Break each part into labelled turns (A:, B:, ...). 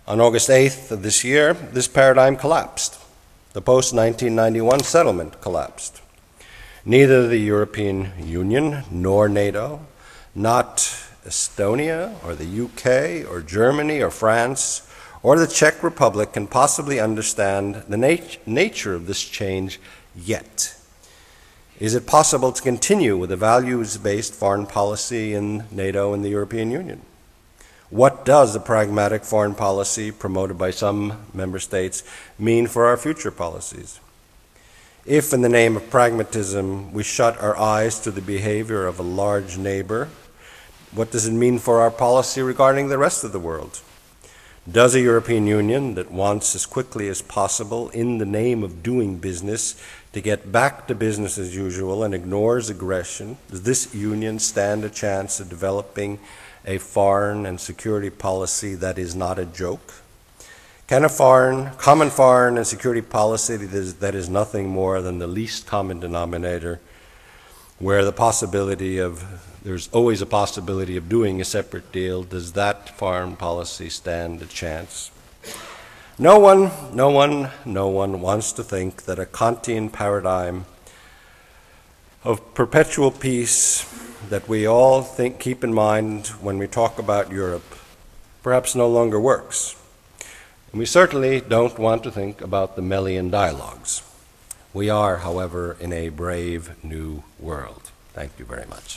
A: On August 8th of this year, this paradigm collapsed. The post-1991 settlement collapsed. Neither the European Union nor NATO, not Estonia or the UK or Germany or France or the Czech Republic can possibly understand the nature of this change yet. Is it possible to continue with a values-based foreign policy in NATO and the European Union? What does the pragmatic foreign policy promoted by some member states mean for our future policies? If, in the name of pragmatism, we shut our eyes to the behavior of a large neighbor, what does it mean for our policy regarding the rest of the world? Does a European Union that wants as quickly as possible, in the name of doing business, to get back to business as usual and ignores aggression, does this union stand a chance of developing a foreign and security policy that is not a joke? Can a common foreign and security policy that is nothing more than the least common denominator, where there's always a possibility of doing a separate deal, does that foreign policy stand a chance? No one wants to think that a Kantian paradigm of perpetual peace that we all keep in mind when we talk about Europe perhaps no longer works. And we certainly don't want to think about the Melian dialogues. We are, however, in a brave new world. Thank you very much.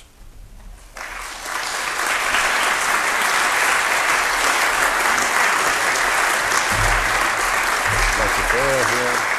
A: Here.